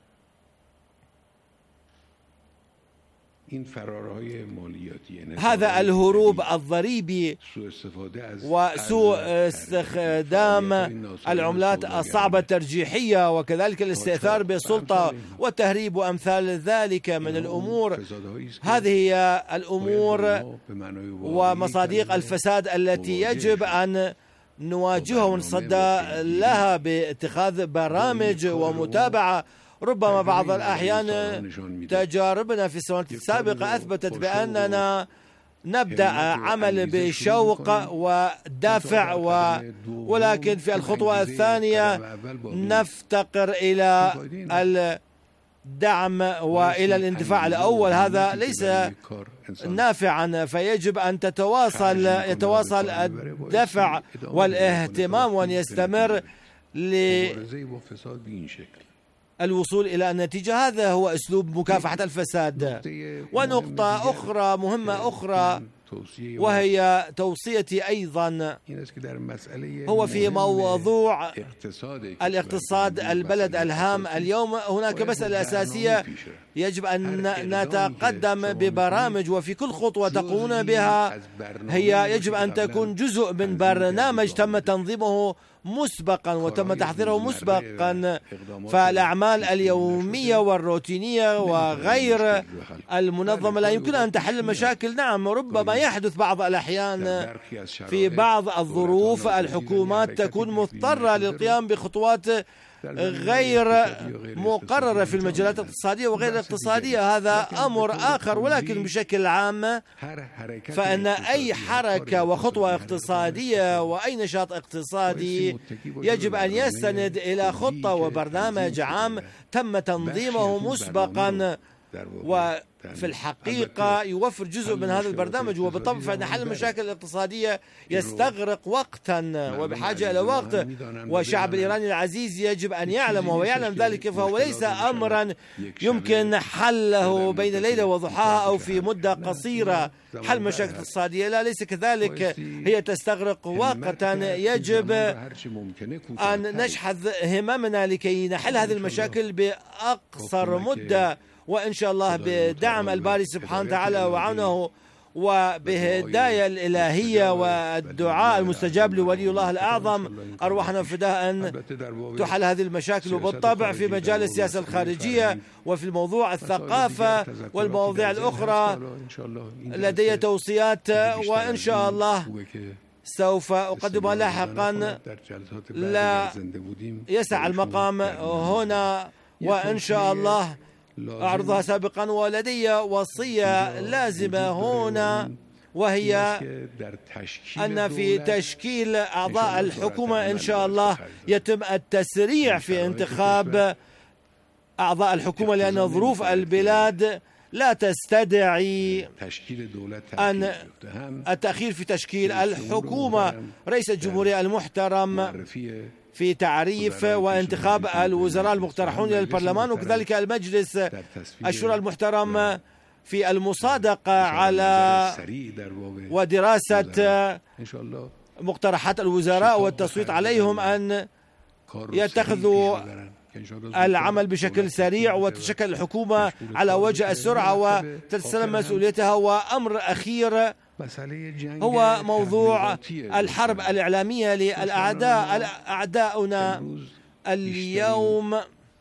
هذا الهروب الضريبي وسوء استخدام العملات الصعبة الترجيحية، وكذلك الاستئثار بالسلطة والتهريب وأمثال ذلك من الأمور، هذه هي الأمور ومصادق الفساد التي يجب أن نواجهها ونصدى لها باتخاذ برامج ومتابعة. ربما بعض الأحيان تجاربنا في السنوات السابقة أثبتت بأننا نبدأ عمل بشوق ودافع، و... ولكن في الخطوة الثانية نفتقر إلى الدعم وإلى الاندفاع الأول. هذا ليس نافعا، فيجب أن تتواصل يتواصل الدفع والاهتمام وأن يستمر للوصول إلى النتيجة. هذا هو أسلوب مكافحة الفساد. ونقطة أخرى مهمة أخرى وهي توصيتي أيضا هو في موضوع الاقتصاد البلد الهام. اليوم هناك مسألة أساسية يجب أن نتقدم ببرامج، وفي كل خطوة تقومون بها هي يجب أن تكون جزء من برنامج تم تنظيمه مسبقا وتم تحضيره مسبقا. فالأعمال اليومية والروتينية وغير المنظمة لا يمكن أن تحل المشاكل. نعم، ربما يحدث بعض الأحيان في بعض الظروف الحكومات تكون مضطرة للقيام بخطوات غير مقررة في المجالات الاقتصادية وغير الاقتصادية، هذا أمر آخر. ولكن بشكل عام فإن أي حركة وخطوة اقتصادية وأي نشاط اقتصادي يجب أن يستند إلى خطة وبرنامج عام تم تنظيمه مسبقا، وفي الحقيقة يوفر جزء من هذا البرنامج. وبالطبع فإن حل المشاكل الاقتصادية يستغرق وقتا وبحاجة إلى وقت، والشعب الإيراني العزيز يجب أن يعلم وهو يعلم ذلك. فهو ليس أمرا يمكن حله بين ليلة وضحاها أو في مدة قصيرة. حل مشاكل اقتصادية لا، ليس كذلك، هي تستغرق وقتا. يجب أن نشحذ هممنا لكي نحل هذه المشاكل بأقصر مدة، وإن شاء الله بدعم الباري سبحانه وتعالى وعونه وبهداية الإلهية والدعاء المستجاب لولي الله الأعظم أرواحنا فداء أن تحل هذه المشاكل. وبالطبع في مجال السياسة الخارجية وفي الموضوع الثقافة والمواضيع الأخرى لدي توصيات، وإن شاء الله سوف أقدمها لاحقا. لا يسع المقام هنا، وإن شاء الله أعرضها سابقا. ولدي وصية لازمة هنا، وهي أن في تشكيل أعضاء الحكومة إن شاء الله يتم التسريع في انتخاب أعضاء الحكومة، لأن ظروف البلاد لا تستدعي أن التأخير في تشكيل الحكومة. رئيس الجمهورية المحترم في تعريف وانتخاب الوزراء المقترحون إلى البرلمان، وكذلك المجلس الشورى المحترم في المصادقة على ودراسة مقترحات الوزراء والتصويت عليهم أن يتخذوا العمل بشكل سريع وتشكل الحكومة على وجه السرعة وتتسلم مسؤوليتها. وأمر أخير هو موضوع الحرب الإعلامية للأعداء. أعداؤنا اليوم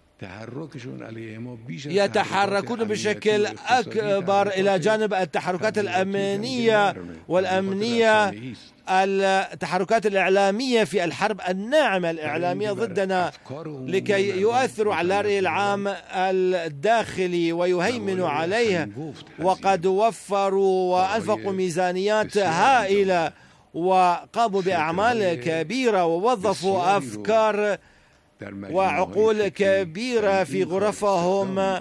يتحركون بشكل أكبر إلى جانب التحركات الأمنية والأمنية التحركات الإعلامية في الحرب الناعمة الإعلامية ضدنا لكي يؤثروا على الرأي العام الداخلي ويهيمنوا عليه. وقد وفروا وأنفقوا ميزانيات هائلة وقاموا بأعمال كبيرة ووظفوا أفكار وعقول كبيرة في غرفهم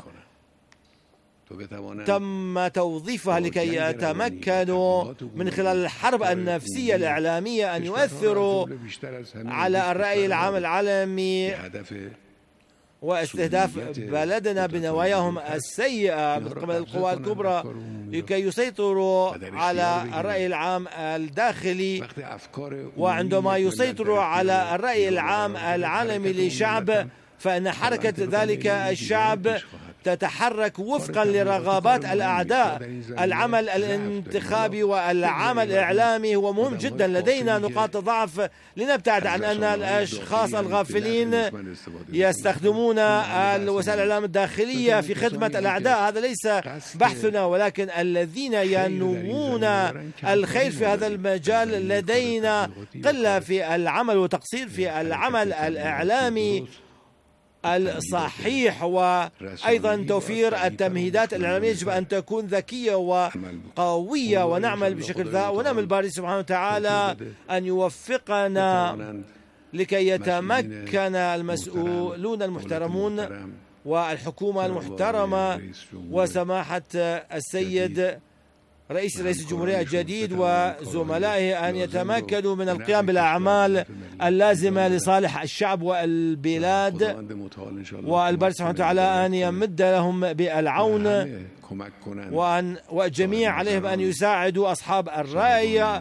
تم توظيفها لكي يتمكنوا من خلال الحرب النفسية الإعلامية أن يؤثروا على الرأي العام العالمي واستهداف بلدنا بنواياهم السيئة من قبل القوى الكبرى لكي يسيطروا على الرأي العام الداخلي. وعندما يسيطروا على الرأي العام العالمي للشعب فإن حركة ذلك الشعب تتحرك وفقا لرغبات الأعداء. العمل الانتخابي والعمل الإعلامي هو مهم جدا. لدينا نقاط ضعف لنبتعد عن أن الأشخاص الغافلين يستخدمون الوسائل الإعلام الداخلية في خدمة الأعداء. هذا ليس بحثنا، ولكن الذين ينوون الخير في هذا المجال. لدينا قلة في العمل وتقصير في العمل الإعلامي الصحيح، وأيضا توفير التمهيدات الإعلامية يجب أن تكون ذكية وقوية ونعمل بشكل ذا. ونعمل باري سبحانه وتعالى أن يوفقنا لكي يتمكن المسؤولون المحترمون والحكومة المحترمة وسماحة السيد رئيس رئيس الجمهورية الجديد وزملائه أن يتمكنوا من القيام بالأعمال اللازمة لصالح الشعب والبلاد. والباري سبحانه وتعالى أن يمد لهم بالعون، وأن والجميع عليهم أن يساعدوا أصحاب الرأي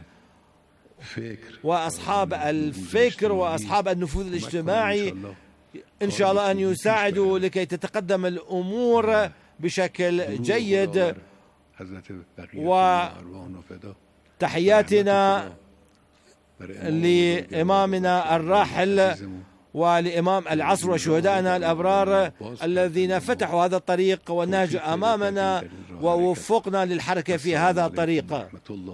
وأصحاب الفكر وأصحاب النفوذ الاجتماعي إن شاء الله أن يساعدوا لكي تتقدم الأمور بشكل جيد. وتحياتنا لإمامنا الراحل ولإمام العصر وشهدائنا الأبرار الذين فتحوا هذا الطريق والنهج أمامنا ووفقنا للحركة في هذا الطريق.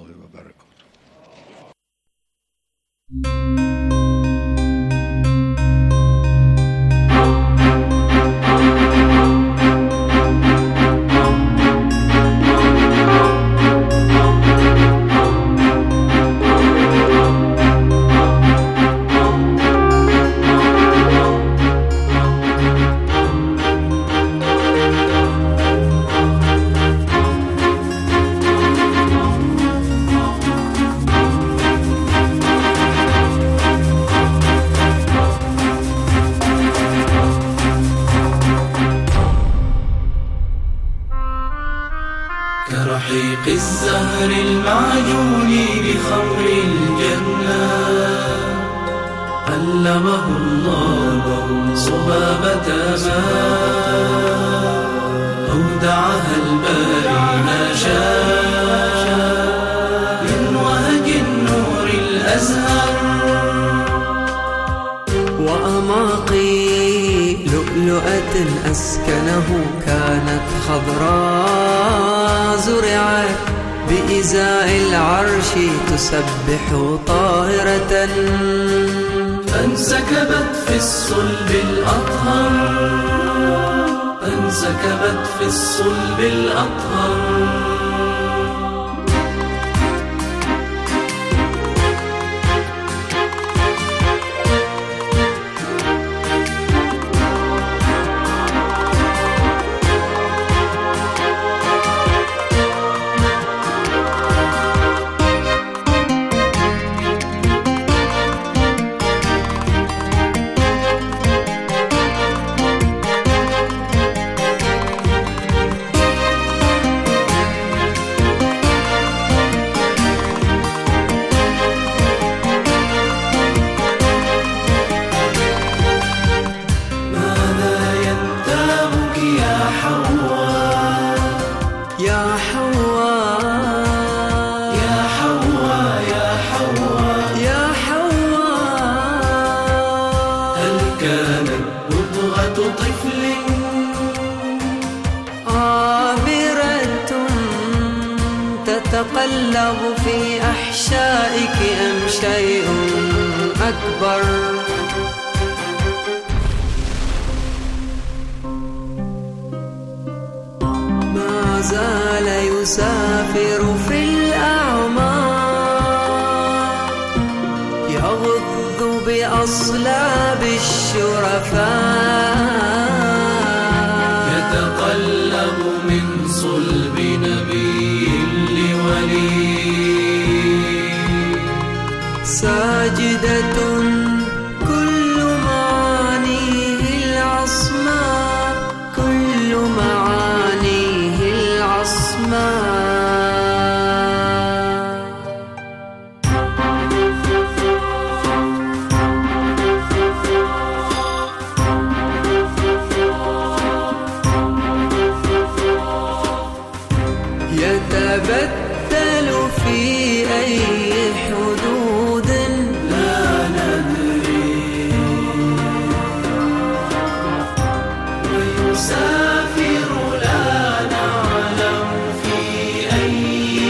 كرحيق الزهر المعجون بخمر الجنة علمه الله صبابة ماء أودعها الباري ما شاء من وهج النور الأزهر وأماقي لؤلؤة أسكنه كانت خضراء زرعت بإزاء العرش تسبح طاهرة فانسكبت في الصلب الأطهر انسكبت في الصلب الأطهر. تتقلب في أحشائك أم شيء أكبر؟ ما زال يسافر في الأعماق يغض بأصلاب الشرفاء يتقلب من صلب نبي لولي ساجدة كل معانيه العصماء كل معانيه العصماء يتبدل في أي